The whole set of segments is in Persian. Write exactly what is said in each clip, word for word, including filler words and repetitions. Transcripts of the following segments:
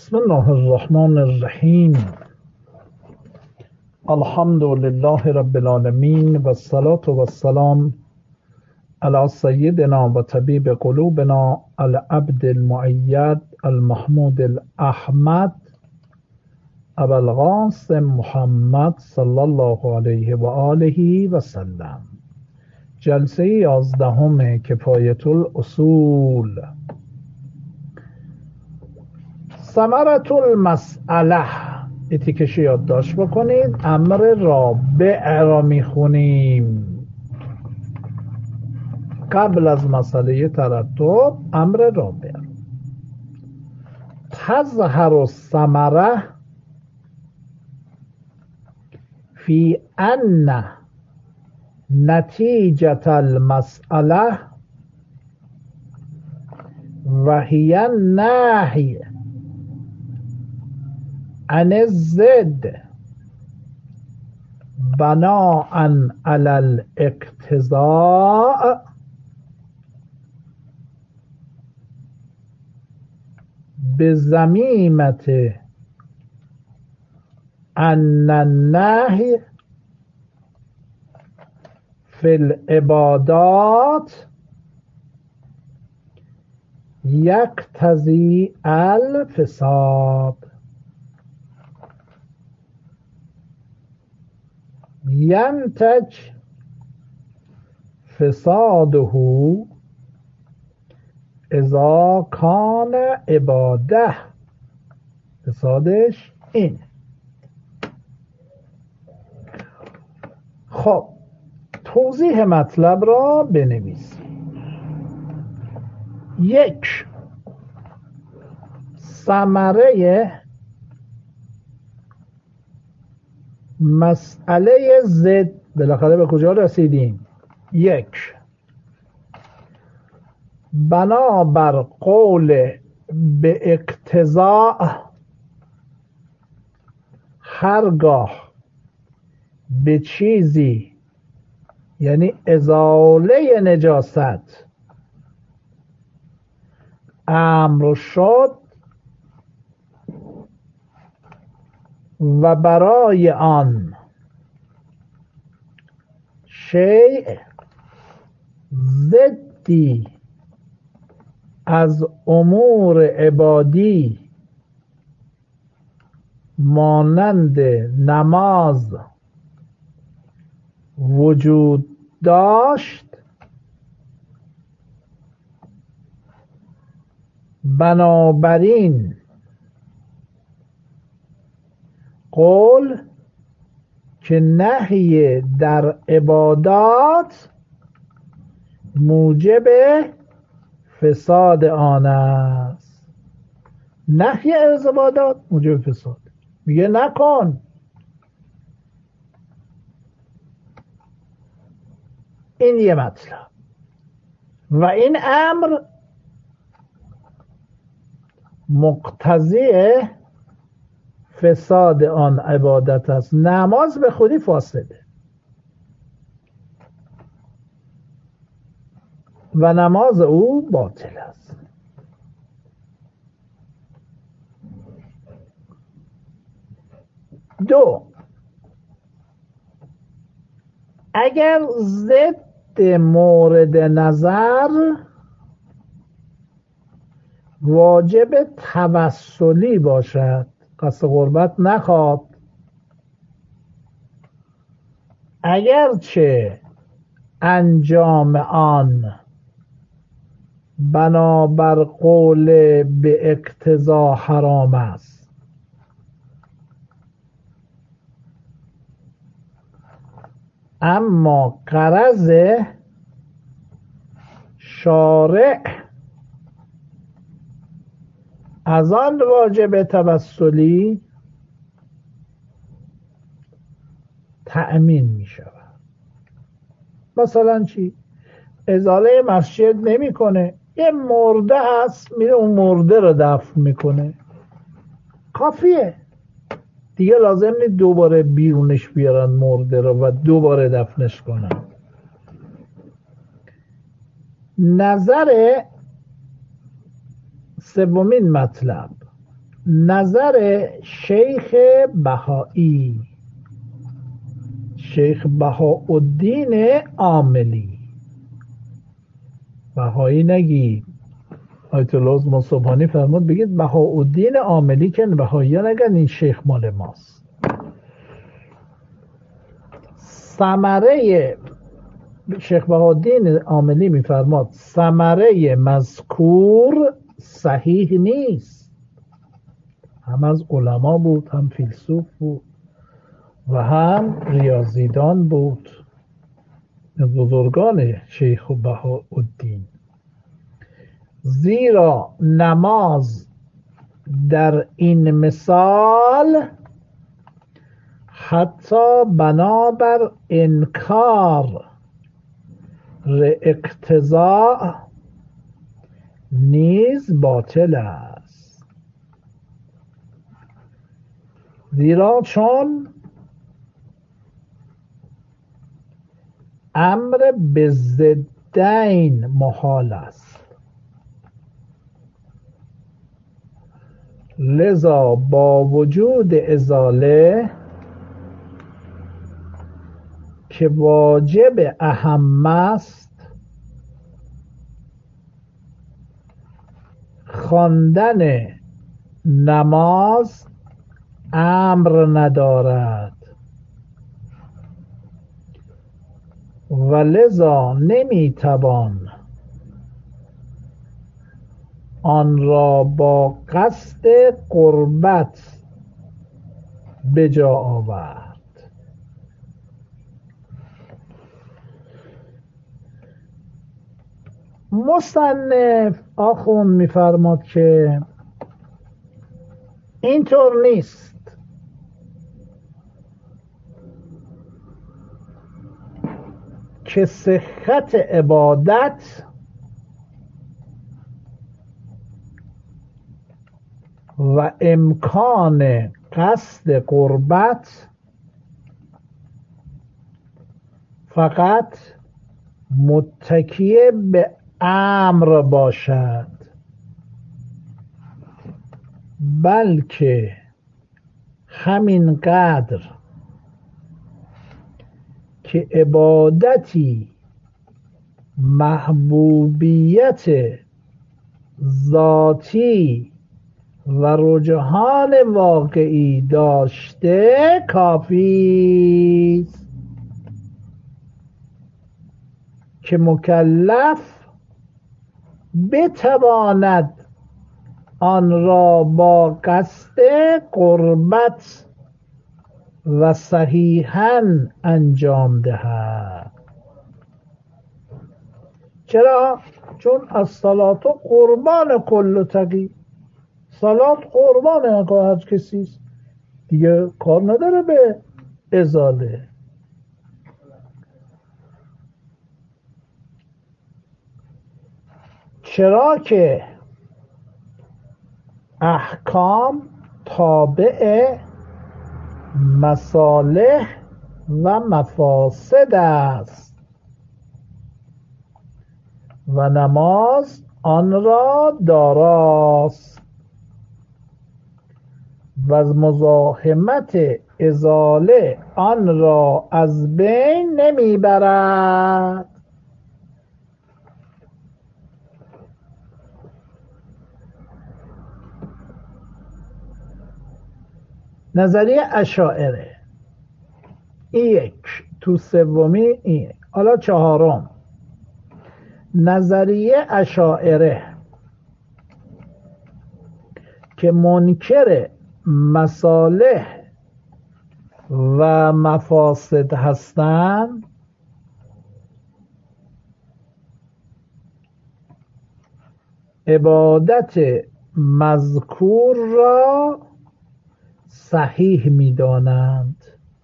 بسم الله الرحمن الرحیم. الحمد لله رب العالمین و الصلاة و السلام علی سیدنا و طبیب قلوبنا العبد المؤید المحمود الاحمد ابوالقاسم محمد صلی الله علیه و آله و سلم. جلسه یازدهم کفایت الاصول. ثمرة المسئله، اتیکش یادداشت بکنید. امر رابع را میخونیم قبل از مسئله ترتب. امر رابع: تظهر الثمره فی ان نتیجة المسئله و هی النهی عن الضد بناء علی الاقتضاء بضمیمة ان النهی فی العبادات یقتضی الفساد. ینتج فساده اذا کان عباده. فسادش این. خب توضیح مطلب را بنویسیم. یک، ثمره مسئله ضد. بالاخره به کجا رسیدیم؟ یک، بنابر قول به اقتضاء هرگاه به چیزی یعنی ازاله نجاست امر شد و برای آن شیء ضدی از امور عبادی مانند نماز وجود داشت، بنابراین قول که نهی در عبادات موجب فساد آن است. نهی از عبادات موجب فساد، میگه نکن. این یه مطلب. و این امر مقتضی فساد آن عبادت است. نماز به خودی فاسده و نماز او باطل است. دو، اگر ضد مورد نظر واجب توسلی باشد، قصد قربت نخواد، اگرچه انجام آن بنابر قول به اقتضا حرام است، اما غرض شارع از آن واجب توسلی تأمین می شود. مثلا چی؟ ازاله مسجد نمی کنه، یه مرده هست، میره اون مرده رو دفن میکنه، کافیه دیگه. لازم نیست دوباره بیرونش بیارن مرده رو و دوباره دفنش کنن. نظر سومین مطلب: نظر شیخ بهایی، شیخ بهاءالدین عاملی. بهایی نگید، آیت الله مصطفانی فرمود بگید بهاءالدین عاملی، که بهایی ها نگن این شیخ مال ماست. ثمره شیخ بهاءالدین عاملی میفرماد ثمره مذکور صحیح نیست. هم از علما بود، هم فیلسوف بود و هم ریاضیدان بود، از بزرگان شیخ بهاءالدین. زیرا نماز در این مثال حتی بنابر انکار اقتضاء نیز باطل است. زیرا چون امر به ضدین محال است، لذا با وجود ازاله که واجب اهم است، خواندن نماز امر ندارد و لذا نمیتوان آن را با قصد قربت به جا آورد. مصنف آخوند میفرماد که اینطور نیست. که صحت عبادت و امکان قصد قربت فقط متکیه به امر باشد، بلکه همین قدر که عبادتی محبوبیت ذاتی و رجحان واقعی داشته کافی است که مکلف بتواند آن را با قصد قربت و صحیحاً انجام دهد. چرا؟ چون الصلاة قربان کل تقی، صلات قربان هر کسی است دیگه، کار نداره به ازاله. چرا که احکام تابع مصالح و مفاسد است و نماز آن را داراست و از مزاحمت ازاله آن را از بین نمیبرد. نظریه اشاعره این یک، تو سومی این. حالا چهارم نظریه اشاعره که منکر مصالح و مفاسد هستند، عبادت مذکور را صحیح می‌دانند،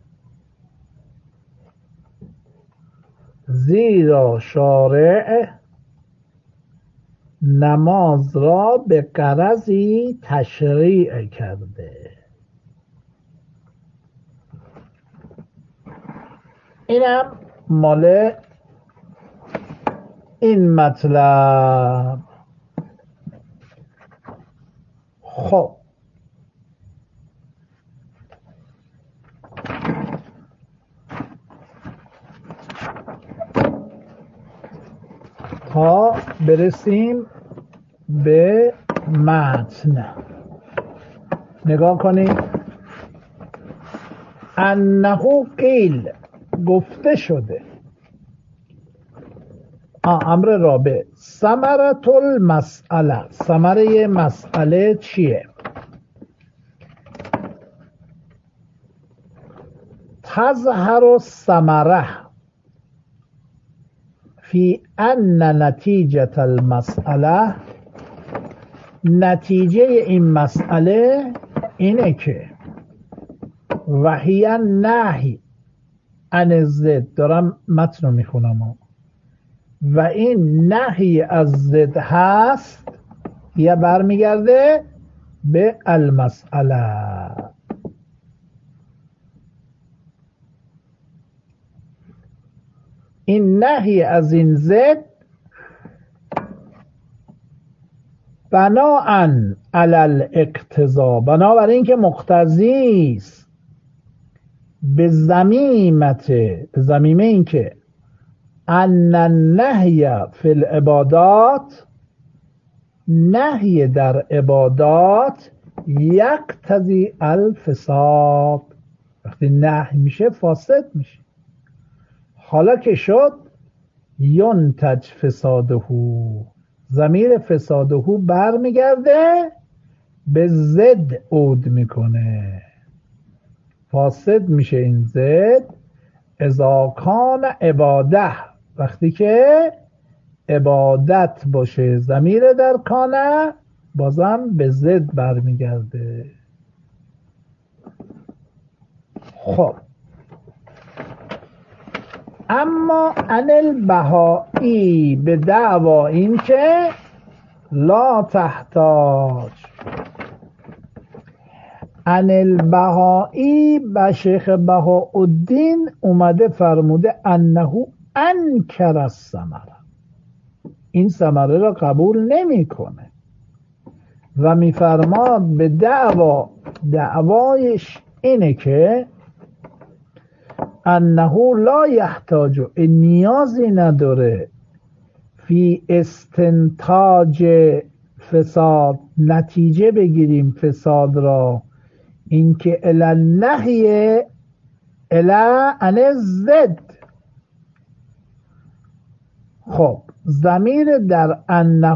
زیرا شارع نماز را به غرضی تشریع کرده. اینم مال این مطلب. خب تا برسیم به متن. نگاه کنید. انه قیل، گفته شده. امر رابع، ثمرة المسئله، ثمره مسئله چیه؟ تظهر الثمره فی ان نتیجة المسئله، نتیجه این مسئله اینه که وحی نهی عن الضد، دارم متن رو میخونم، و این نهی از ضد هست یا برمیگرده به المسئله. این نهی از این ضد بناءً علی الاقتضا، بنابراین اینکه مقتضی است به ضمیمت، به ضمیمه این که ان النهی فی العبادات، نهی در عبادات یقتضی الفساد، وقتی نهی میشه فاسد میشه. حالا که شد ینتج فساده، ضمیر فساده برمیگرده به ضد عود میکنه، فاسد میشه این ضد. اذا کان عباده، وقتی که عبادت باشه، ضمیر در کانه بازم به ضد برمیگرده. خب اما عن البهائی، به دعوا این که لا تحتاج، عن البهائی به شیخ بهاءالدین اومده فرموده انه انکر الثمره، این ثمره را قبول نمیکنه و میفرماد به دعوا، دعوایش اینه که انه لا یحتاج، نیازی نداره فی استنتاج فساد، نتیجه بگیریم فساد را، اینکه الی النهی الی عن الضد. خب ضمیر در انه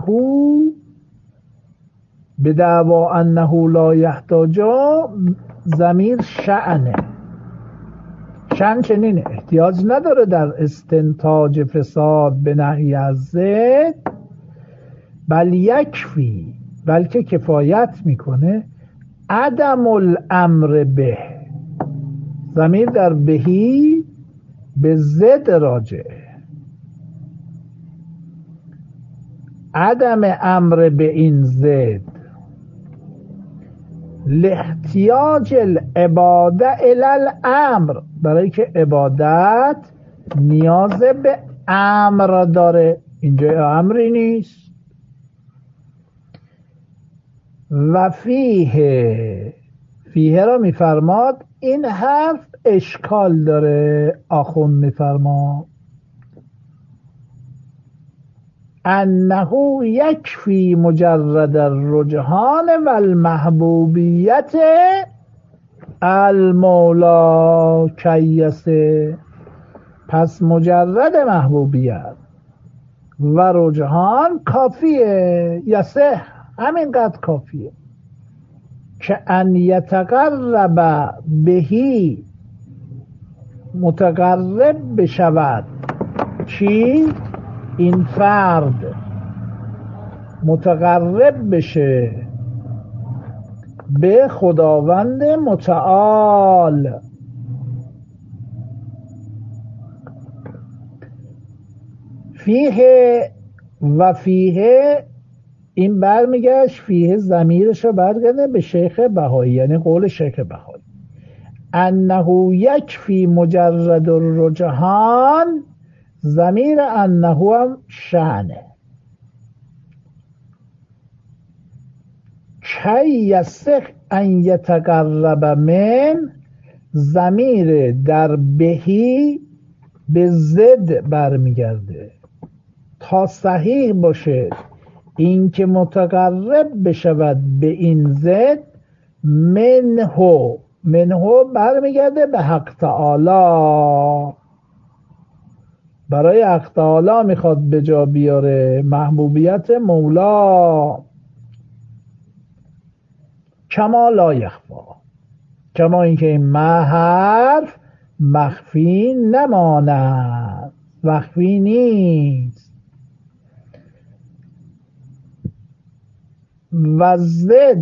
به دعوا انه لا یحتاج، ضمیر شأنه، شأن چنینه، احتیاج نداره در استنتاج فساد به نهی از ضد، بل یکفی، بلکه کفایت میکنه عدم الامر به، ضمیر در بهی به ضد راجعه، عدم امر به این ضد، لاحتیاج العباده الی الامر، برای که عبادت نیاز به امر داره، اینجا امری نیست. و فیه، فیه را میفرماد، این حرف اشکال داره، آخون میفرماد انه یکفی مجرد الرجحان و المحبوبیت المولا کیسه، پس مجرد محبوبیت و رجحان کافیه، یسه، همینقدر کافیه که ان یتقرب بهی، متقرب بشود، چی؟ این فرد متقرب بشه به خداوند متعال، فیه و فیه، این برمیگشت فیه ضمیرش رو برگرده به شیخ بهایی، یعنی قول شیخ بهایی، انه یکفی مجرد الرجحان، ضمیر انه هم شأنه، کی یصح ان یتقرب من، ضمیر در بهی به ضد برمیگرده، تا صحیح باشه این که متقرب بشود به این ضد، منهو منهو برمیگرده به حق تعالی، برای حق تعالی میخواد به جا بیاره محبوبیت مولا. کما لا یخفا، کما اینکه این ما حرف مخفی نماند، مخفی نیست. و زد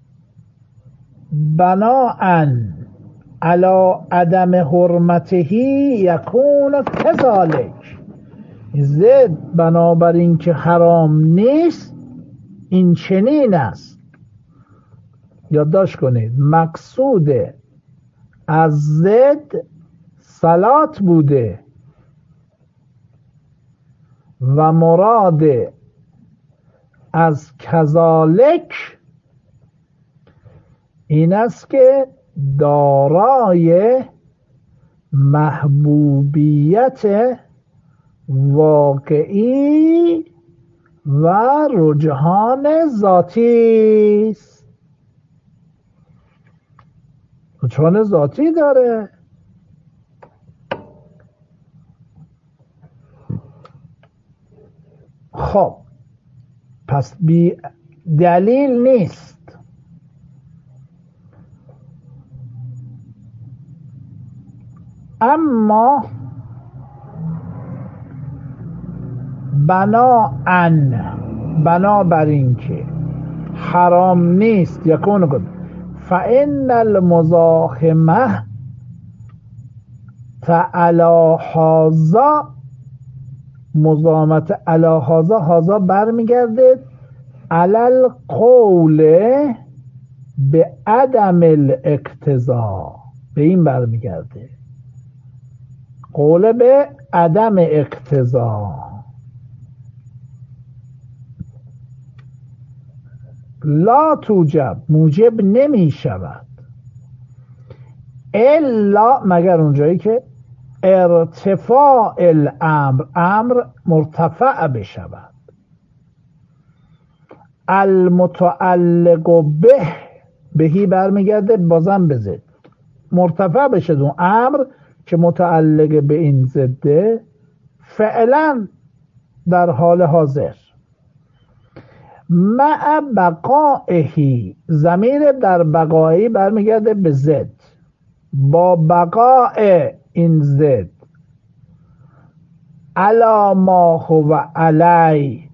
بناءن علی عدم حرمتهی یکون کذالک، زد بنابراین که حرام نیست این چنین است. یادداشت کنید مقصود از زد صلات بوده و مراد از کذالک این است که دارای محبوبیت واقعی و رجحان ذاتی است. رجحان ذاتی داره. خب پس بی دلیل نیست. اما بناءن بنابراین که حرام نیست یکون کن فان المزاحمه تعالی هذا، مزاحمت علی هذا، هذا برمیگرده علل قول به عدم الاقتضا، به این برمیگرده قول به عدم اقتضا. لا توجب موجب نمی شود الا مگر اونجایی که ارتفاع الامر، امر مرتفع بشود، المتعلق به، بهی برمیگرده بازم به ضد، مرتفع بشه اون امر که متعلق به این ضده فعلا در حال حاضر. مع بقائهی، ضمیر در بقایی برمیگرده به ضد، با بقاء این ضد علی ما هو علی،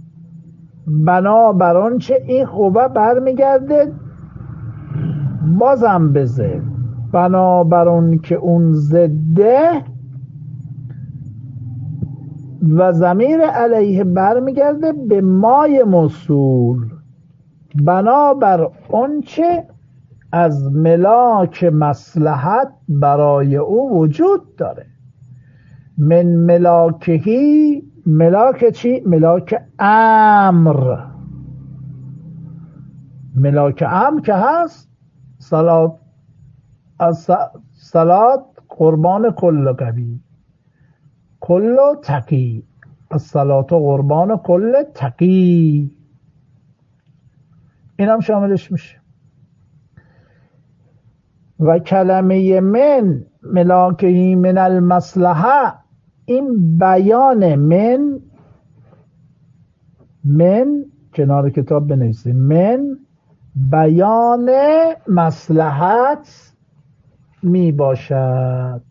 بنابر آنچه این خوبه برمیگرده بازم به ضد، بنابر اون که اون ضده و ضمیر علیه برمیگرده به مای موصول، بنابر آنچه از ملاک مصلحت برای او وجود داره. من ملاکهی، ملاک چی؟ ملاک امر، ملاک امر که هست صلات، از صلات قربان کل قوی کل تقی، از صلات قربان کل تقی، این هم شاملش میشه. و کلمه من ملاکهی من المصلحه، این بیان من، من کنار کتاب بنویسید، من بیان مصلحت می باشد،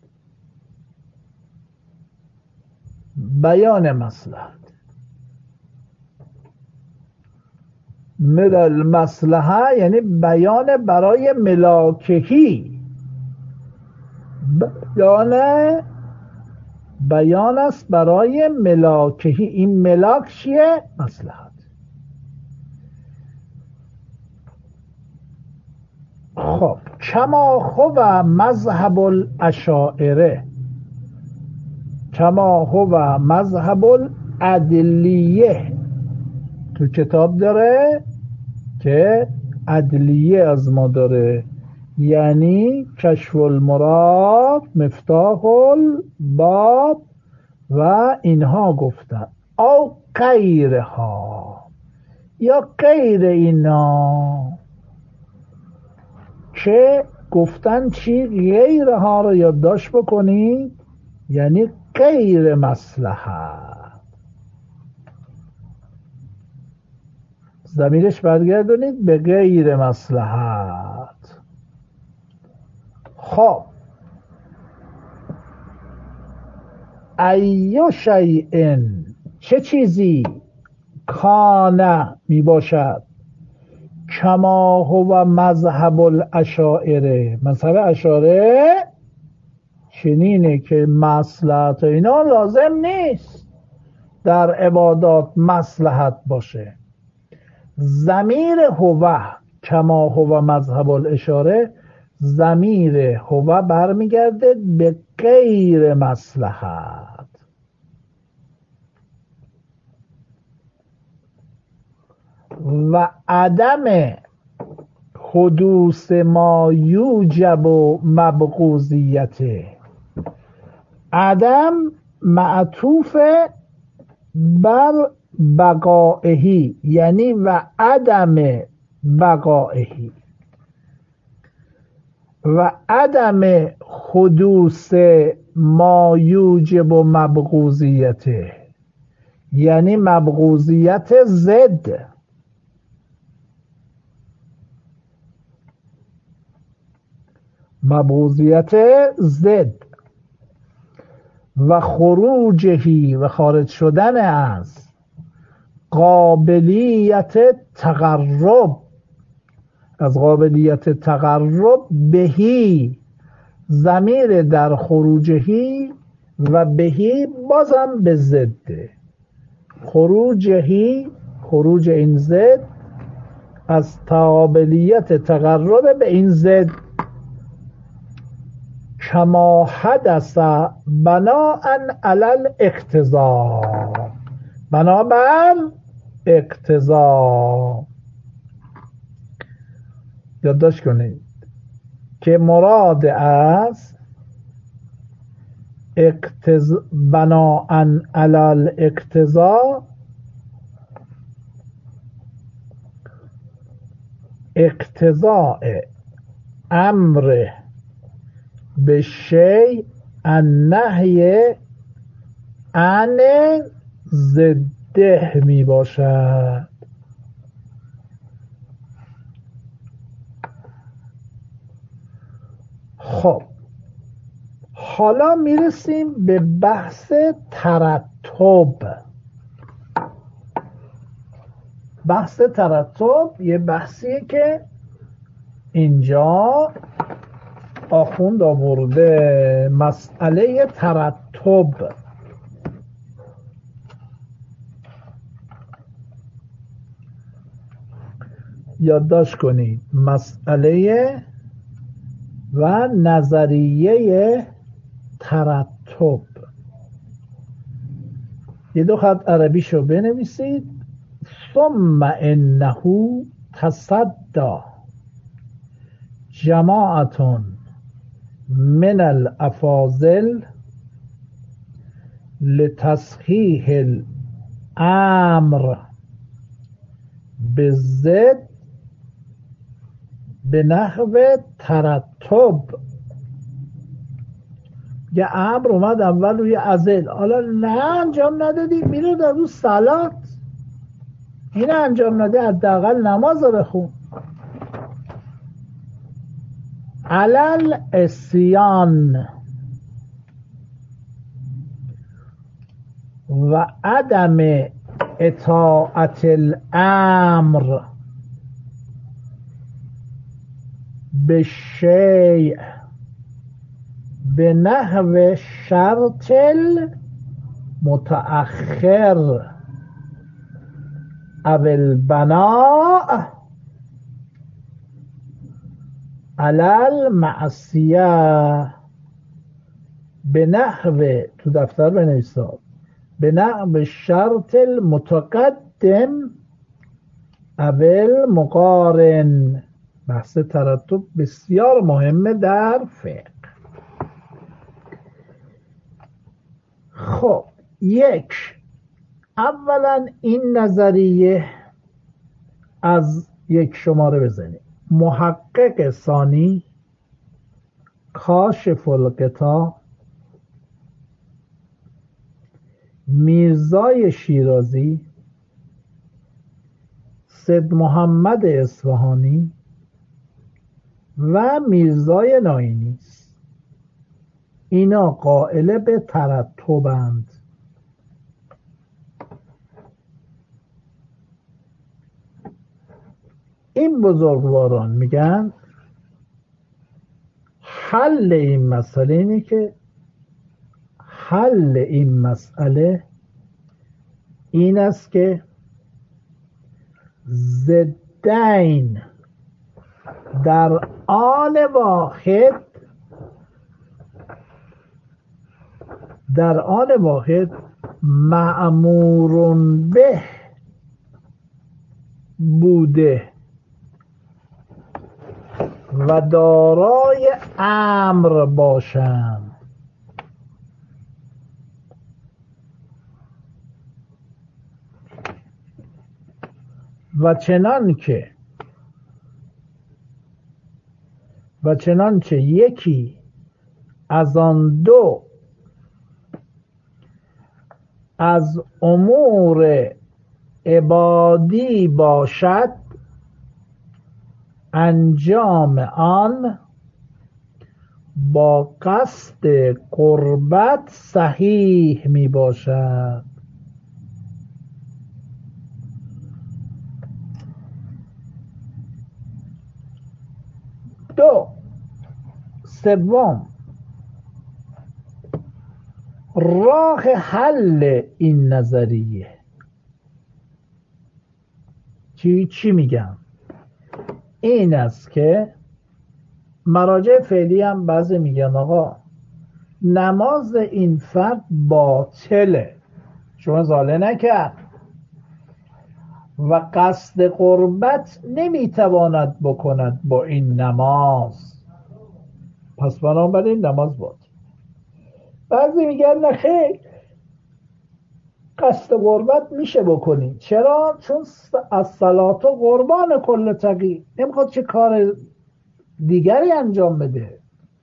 بیان مصلحت من المصلحه یعنی بیان برای ملاکهی، بیان بیان است برای ملاکهی. این ملاک چیه؟ مصلحت. خب کما هو مذهب الاشاعره، کما هو مذهب العدلیه، تو کتاب داره که عدلیه از ما داره، یعنی کشف المراد، مفتاح الباب و اینها گفتن. او غیرها یا غیر اینا، که گفتن چی؟ غیرها رو یادداشت بکنید، یعنی غیر مصلحت. ضمیرش برگردونید به غیر مصلحت. خب ایو شیئن، چه چیزی؟ کان می باشد، کما هو مذهب الاشاعره، مذهب اشاعره چنینه که مصلحت اینا لازم نیست در عبادات مصلحت باشه. ضمیر هو کما هو مذهب الاشاره، ضمیر هو برمیگرده به غیر مصلحت. و عدم حدوث ما یوجب و مبغوضیته، عدم معطوف بر بقائهی، یعنی و عدم بقائهی، و عدم حدوث ما یوجب و مبغوضیته، یعنی مبغوضیت ضد. مبغوضیت ضد و خروجهی، و خارج شدن از قابلیت تقرب، از قابلیت تقرب بهی، ضمیر در خروجهی و بهی بازم به ضد. خروجهی، خروج این ضد از قابلیت تقرب به این ضد. کما حدث بناء علی الاقتضا، بنابر اقتضا. یادداشت کنید که مراد از اقتضا بناء علی الاقتضا، اقتضاء امر به شیء النهی عن ضده می باشد. خب حالا میرسیم به بحث ترتب. بحث ترتب یه بحثیه که اینجا آخوند آورده، مسئله ترتب. یادداشت کنید مسئله و نظریه ترتب. یه دو خط عربیشو بنویسید. ثم انه تصدی جماعتون من الافاضل لتصحیح الامر بالضد به نحو ترتب. یه امر اومد اول روی ازل، حالا نه انجام ندادی، میره در رو صلات، این انجام نده حداقل نماز رو بخون. علل اسیان و عدم اطاعت الامر به شیء به نحو شرط المتأخر او البناء علی المعصیه به نحو، تو دفتر بنویسید، به نحو شرط المتقدم او المقارن. بحث ترتب بسیار مهمه در فقه. خب یک، اولا این نظریه از یک شماره بزنیم. محقق ثانی، کاشف الغطا، میرزای شیرازی، سید محمد اصفهانی و میرزای ناینی است. اینا قائل به ترتبند. این بزرگواران میگن حل این مسئله اینه که حل این مسئله این است که ضدین در آن واحد در آن واحد مأمور به بوده و دارای امر باشند. و چنان که و چنانچه یکی از آن دو از امور عبادی باشد، انجام آن با قصد قربت صحیح می باشد. دو سوم، راه حل این نظریه چی چی میگم؟ این است که مراجع فعلی هم بعضی میگن آقا نماز این فرد باطله، شما زاله نکرد و قصد قربت نمیتواند بکند با این نماز، پس بنابراین نماز باطل. بعضی میگن نه خیر، قصد قربت میشه بکنی. چرا؟ چون از صلات و قربان کل تقی، نمیخواد چه کار دیگری انجام بده،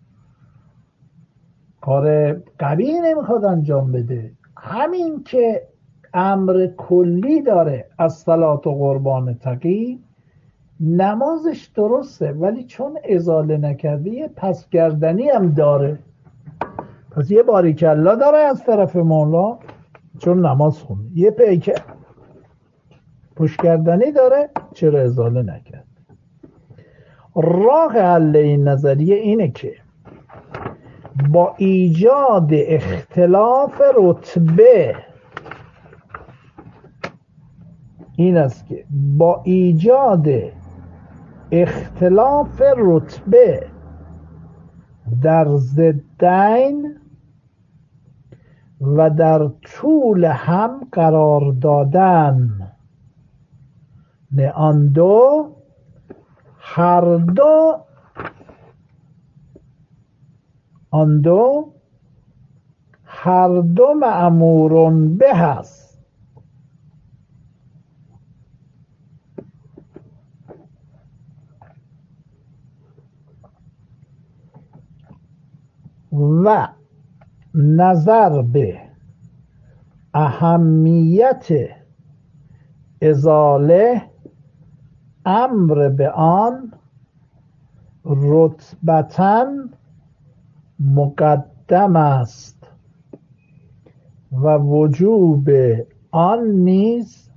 کار قوی نمیخواد انجام بده. همین که امر کلی داره از صلات و قربان تقی، نمازش درسته، ولی چون ازاله نکرده یه پسگردنی هم داره، پس یه باریکلا داره از طرف مولا چون نماز خونه، یه پیکه پشگردنی داره چرا ازاله نکرد. راه حل این نظریه اینه که با ایجاد اختلاف رتبه، این است که با ایجاد اختلاف رتبه در ضدین و در طول هم قرار دادن، نه آن دو هر دو آن دو هر دو مأمورون به هست. و نظر به اهمیت ازاله امر به آن رتبتاً مقدم است و وجوب آن نیز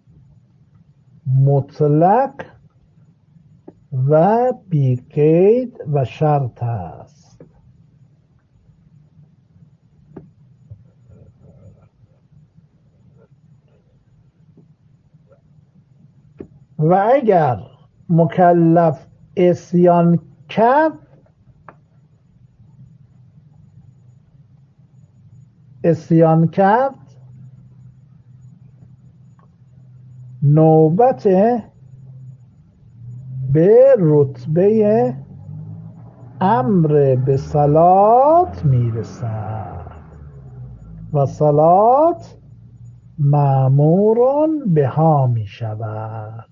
مطلق و بی قید و شرط است. و اگر مکلف عصیان کرد، عصیان کرد نوبت به رتبه امر به صلات میرسد و صلات مأمور بها می شود.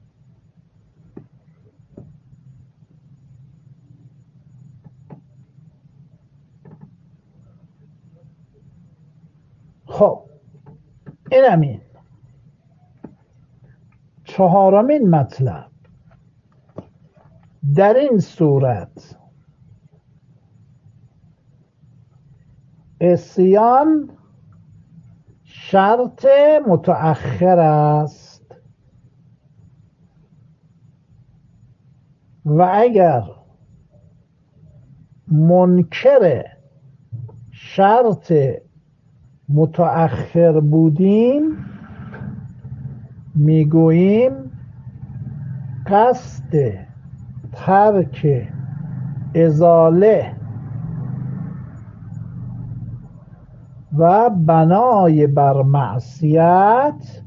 خب این همین چهارمین مطلب. در این صورت عصیان شرط متأخر است و اگر منکر شرط متأخر بودیم میگوییم قصد ترک ازاله و بنای بر معصیت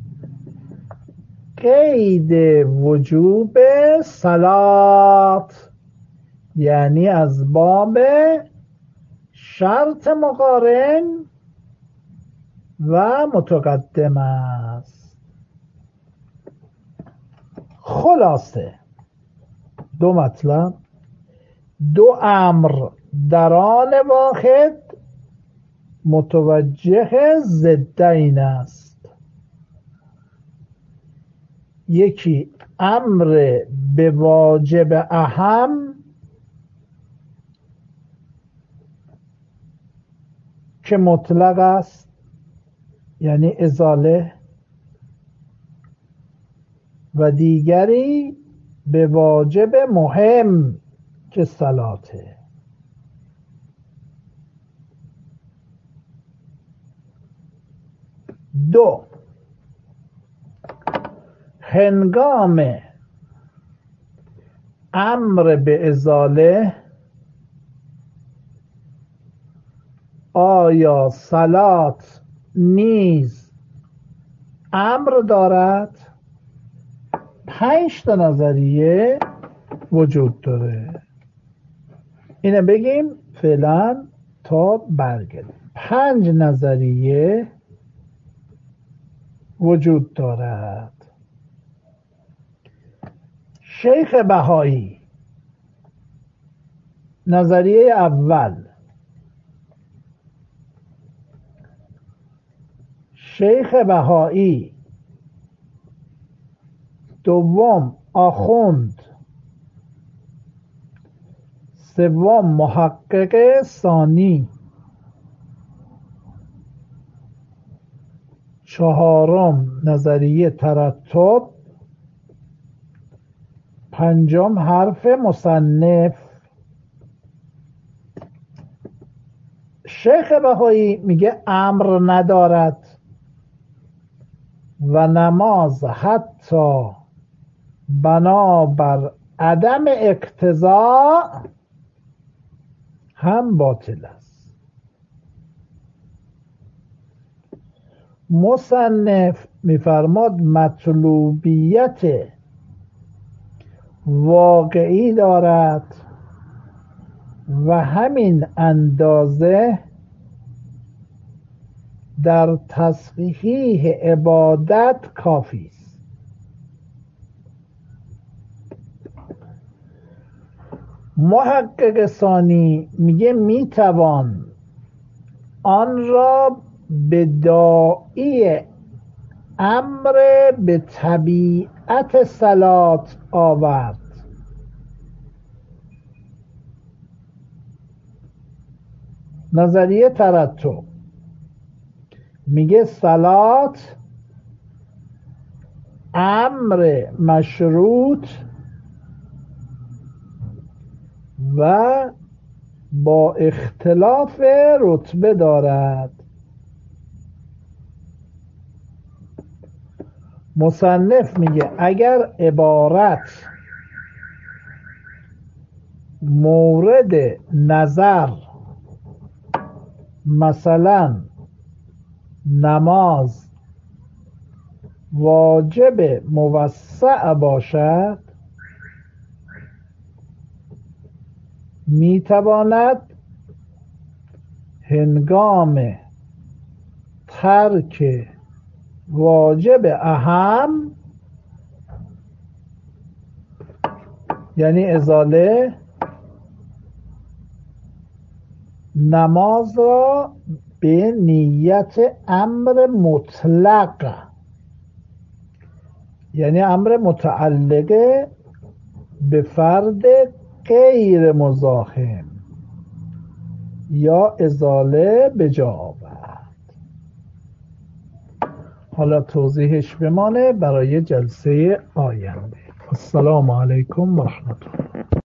قید وجوب صلات، یعنی از باب شرط مقارن و متقدم است. خلاصه دو مطلب، دو امر در آن واحد متوجه ضدین است. یکی امر به واجب اهم که مطلق است، یعنی ازاله، و دیگری به واجب مهم که صلاته. دو، هنگام امر به ازاله آیا صلات نیز امر دارد؟ پنج تا نظریه وجود داره. اینه بگیم فعلا تا برگردیم. پنج نظریه وجود دارد. شیخ بهایی نظریه اول، شیخ بهایی دوم آخوند، سوم محقق ثانی، چهارم نظریه ترتب، پنجم حرف مصنف. شیخ بهایی میگه امر ندارد و نماز حتی بنابر عدم اقتضا هم باطل است. مصنف میفرماد مطلوبیت واقعی دارد و همین اندازه در تصحیح عبادت کافی است. محقق ثانی میگه میتوان آن را به داعی امر به طبیعت صلات آورد. نظریه ترتب میگه صلات امر مشروط و با اختلاف رتبه دارد. مصنف میگه اگر عبارت مورد نظر مثلا نماز واجب موسع باشد، میتواند هنگام ترک واجب اهم یعنی ازاله نماز را به نیت امر مطلق یعنی امر متعلق به فرد غیر مزاحم یا ازاله به جا آورد. حالا توضیحش بمانه برای جلسه آینده. السلام علیکم و رحمت الله.